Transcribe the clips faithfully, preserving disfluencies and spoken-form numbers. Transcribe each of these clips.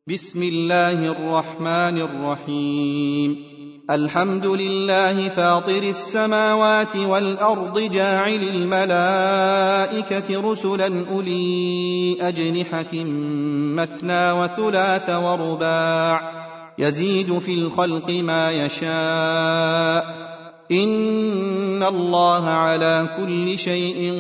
بسم الله الرحمن الرحيم. الحمد لله فاطر السماوات والأرض جاعل الملائكة رسلا أولي أجنحة مثنى وثلاث ورباع يزيد في الخلق ما يشاء إن الله على كل شيء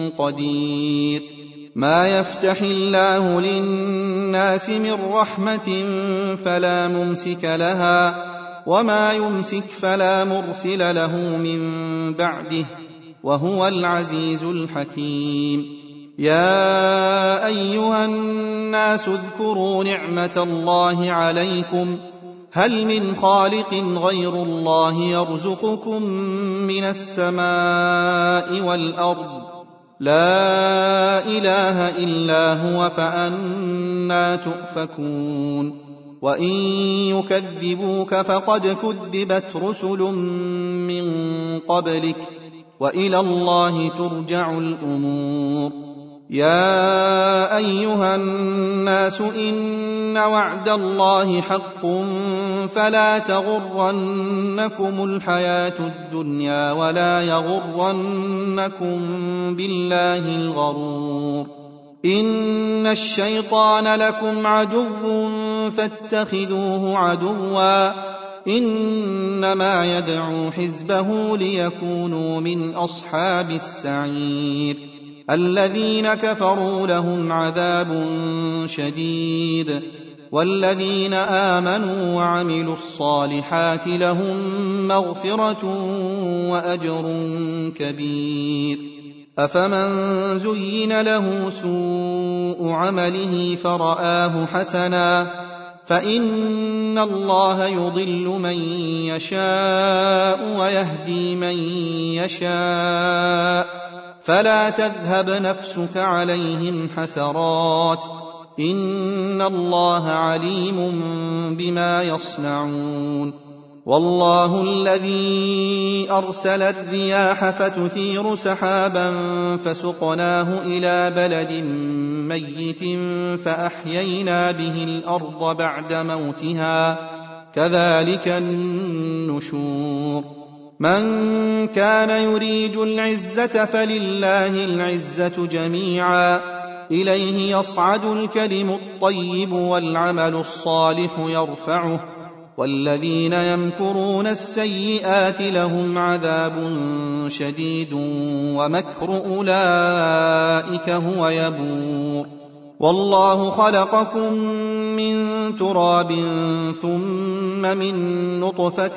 قدير. ما يفتح الله للناس من رحمة فلا ممسك لها وما يمسك فلا مرسل له من بعده وهو العزيز الحكيم. يا أيها الناس اذكروا نعمة الله عليكم هل من خالق غير الله يرزقكم من السماء والأرض لا إله إلا هو فأنى تؤفكون. وإن يكذبوك فقد كذبت رسل من قبلك وإلى الله ترجع الأمور. يا أيها الناس إن وعد الله حق فلا تغرنكم الحياة الدنيا ولا يغرنكم بالله الغرور. إن الشيطان لكم عدو فاتخذوه عدوا إنما يدعو حزبه ليكونوا من أصحاب السعير. الذين كفروا لهم عذاب شديد والذين آمنوا وعملوا الصالحات لهم مغفرة وأجر كبير. أفمن زين له سوء عمله فرآه حسنا فإن الله يضل من يشاء ويهدي من يشاء فلا تذهب نفسك عليهم حسرات إن الله عليم بما يصنعون. والله الذي أرسل الرياح فتثير سحابا فسقناه إلى بلد ميت فأحيينا به الأرض بعد موتها كذلك النشور. من كان يريد العزة فلله العزة جميعا إليه يصعد الكلم الطيب والعمل الصالح يرفعه والذين يمكرون السيئات لهم عذاب شديد ومكر أولئك هو يبور. والله خلقكم من تراب ثم من نطفة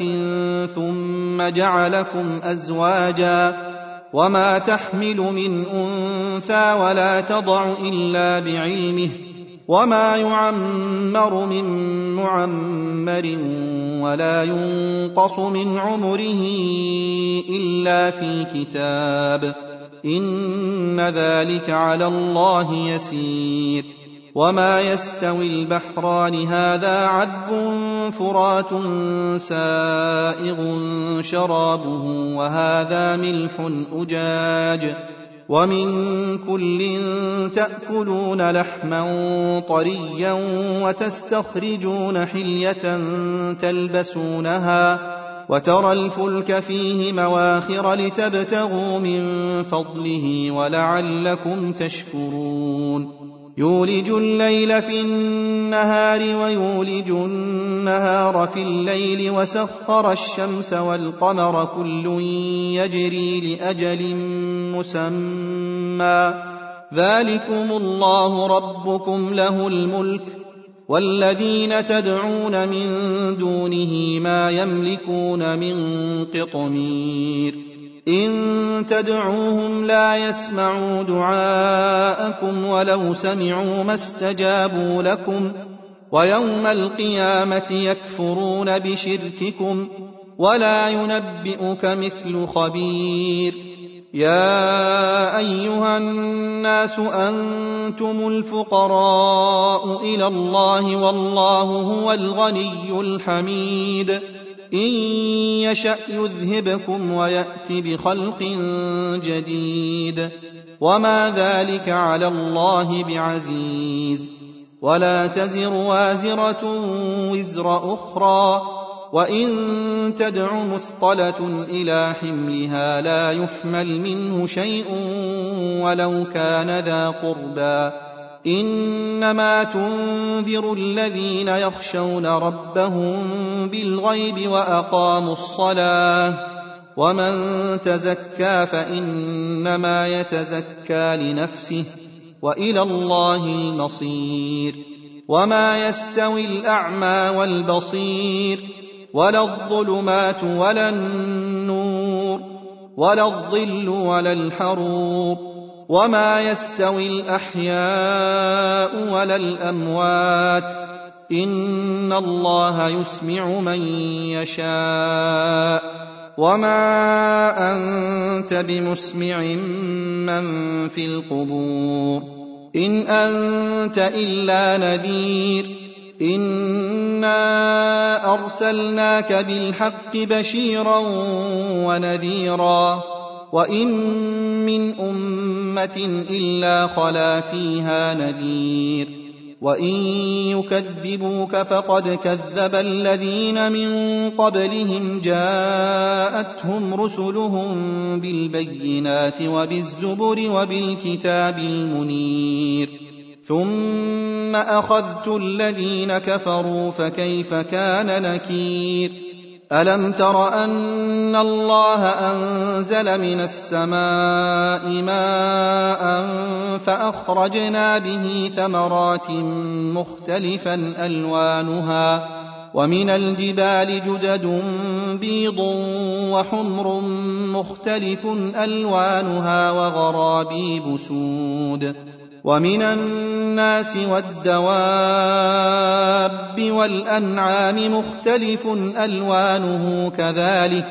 ثم جعلكم أزواجا وما تحمل من أنثى ولا تضع إلا بعلمه وما يعمر من معمر ولا ينقص من عمره إلا في كتاب إن ذلك على الله يسير. وما يستوي البحران هذا عذب فرات سائغ شرابه وهذا ملح أجاج ومن كل تأكلون لحما طريا وتستخرجون حلية تلبسونها وترى الفلك فيه مواخر لتبتغوا من فضله ولعلكم تشكرون. يولج الليل في النهار ويولج النهار في الليل وسخر الشمس والقمر كل يجري لأجل مسمى ذلكم الله ربكم له الملك والذين تدعون من دونه ما يملكون من قطمير. إن تدعوهم لا يسمعوا دعاءكم ولو سمعوا ما استجابوا لكم ويوم القيامة يكفرون بشرككم ولا ينبئك مثل خبير. يا أيها الناس أنتم الفقراء إلى الله والله هو الغني الحميد. إن يشأ يذهبكم ويأت بخلق جديد وما ذلك على الله بعزيز. ولا تزر وازرة وزر أخرى، وإن تدع مثقلة إلى حملها لا يحمل منه شيء ولو كان ذا قربى. إنما تنذر الذين يخشون ربهم بالغيب وأقاموا الصلاة، ومن تزكى فإنما يتزكى لنفسه، وإلى الله المصير. وما يستوي الأعمى والبصير، ولا الظلمات ولا النور، ولا الظل ولا الحرور، وما يستوي الأحياء ولا الأموات، إن الله يسمع من يشاء، وما أنت بمسمع من في القبور، إن أنت إلا نذير. إنا أرسلناك بالحق بشيرا ونذيرا، وإن من أمة إلا خلا فيها نذير، وإن يكذبوك فقد كذب الذين من قبلهم جاءتهم رسلهم بالبينات وبالزبر وبالكتاب المنير، ثم أخذت الذين كفروا فكيف كان نكير. ألم تر أن الله أنزل من السماء ماء فأخرجنا به ثمرات مختلفا ألوانها، ومن الجبال جدد بيض وحمر مختلف ألوانها وغرابيب سود، ومن الناس والدواب والأنعام مختلف ألوانه كذلك،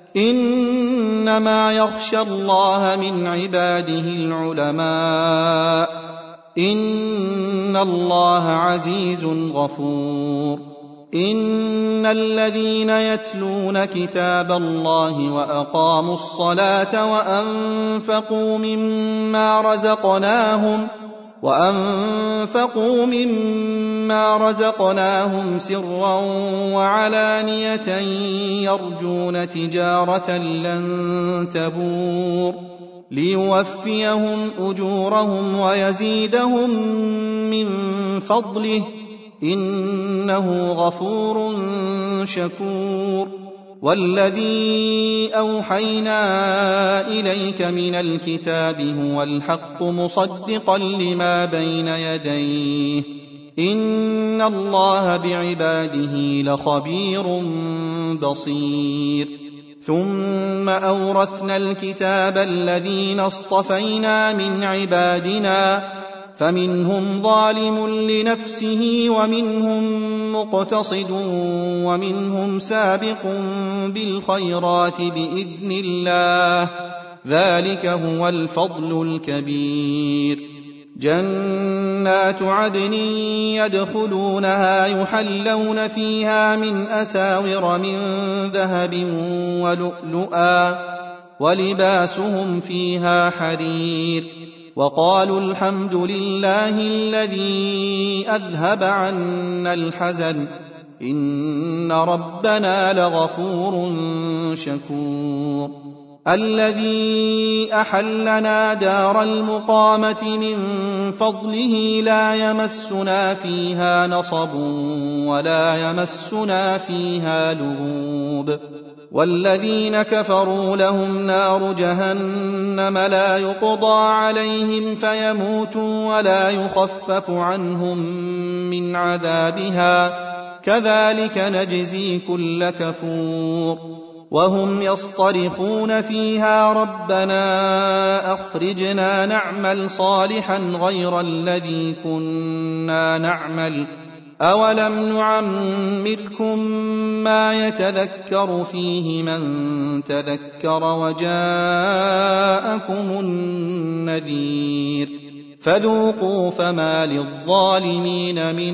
إنما يخشى الله من عباده العلماء، إن الله عزيز غفور. إن الذين يتلون كتاب الله وأقاموا الصلاة وأنفقوا مما رزقناهم وأنفقوا مما رزقناهم سرا وعلانية يرجون تجارة لن تبور ليوفيهم أجورهم ويزيدهم من فضله، إنه غفور شكور. والذي أوحينا إليك من الكتاب هو الحق مصدقا لما بين يديه، إن الله بعباده لخبير بصير. ثم أورثنا الكتاب الذين اصطفينا من عبادنا، فمنهم ظالم لنفسه ومنهم مقتصد ومنهم سابق بالخيرات بإذن الله، ذلك هو الفضل الكبير. جنات عدن يدخلونها يحلون فيها من أساور من ذهب ولؤلؤا، ولباسهم فيها حرير، وقالوا الحمد لله الذي أذهب عنا الحزن إن ربنا لغفور شكور. الذي أحلنا دار المقامة من فضله لا يمسنا فيها نصب ولا يمسنا فيها لغوب. والذين كفروا لهم نار جهنم لا يقضى عليهم فيموتوا ولا يخفف عنهم من عذابها، كذلك نجزي كل كفور. وهم يصطرخون فيها ربنا أخرجنا نعمل صالحا غير الذي كنا نعمل، أولم نعمركم ما يتذكر فيه من تذكر وجاءكم النذير، فذوقوا فما للظالمين من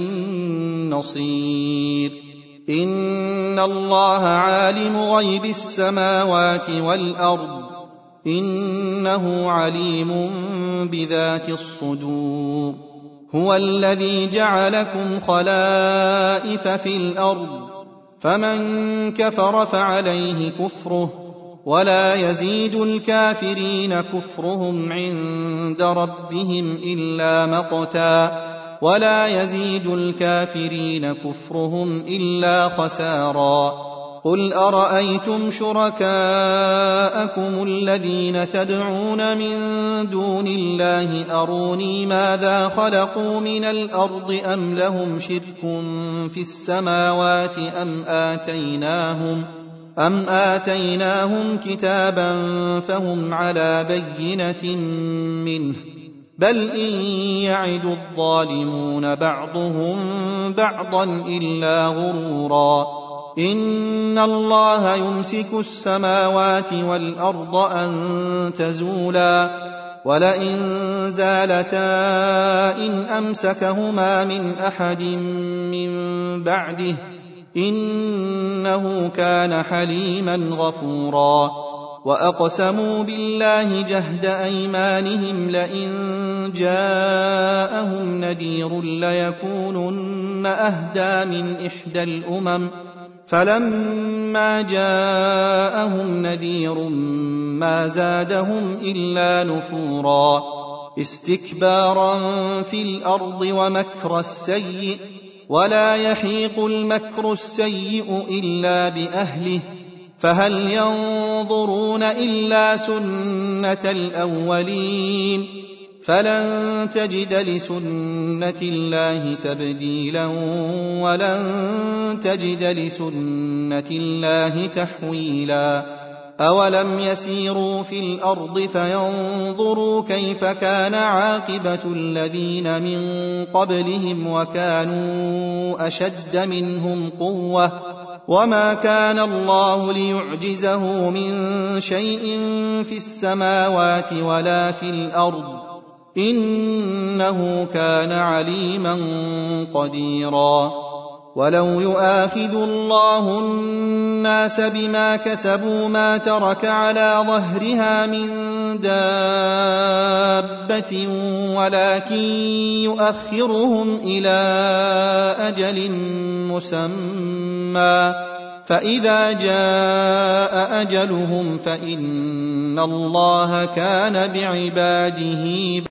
نصير. إن الله عالم غيب السماوات والأرض، إنه عليم بذات الصدور. هو الذي جعلكم خلائف في الأرض فمن كفر فعليه كفره ولا يزيد الكافرين كفرهم عند ربهم إلا مقتا ولا يزيد الكافرين كفرهم إلا خسارا قل أرأيتم شركاءكم الذين تدعون من دون الله أروني ماذا خلقوا من الأرض أم لهم شرك في السماوات أم آتيناهم أم آتيناهم كتابا فهم على بينة منه بل إن يعد الظالمون بعضهم بعضا إلا غرورا إن الله يمسك السماوات والأرض أن تزولا ولئن زالتا إن أمسكهما من أحد من بعده إنه كان حليما غفورا وأقسموا بالله جهد أيمانهم لئن جاءهم نذير ليكونن أهدى من إحدى الأمم فلما جاءهم نذير ما زادهم إلا نفورا استكبارا في الأرض ومكر السيء ولا يحيق المكر السيء إلا بأهله فهل ينظرون إلا سنة الأولين فلن تجد لسنة الله تبديلا ولن تجد لسنة الله تحويلا أولم يسيروا في الأرض فينظروا كيف كان عاقبة الذين من قبلهم وكانوا أشد منهم قوة وما كان الله ليعجزه من شيء في السماوات ولا في الأرض إنه كان عليما قديرا ولو يؤاخذ الله الناس بما كسبوا ما ترك على ظهرها من دابة ولكن يؤخرهم إلى أجل مسمى فإذا جاء أجلهم فإن الله كان بعباده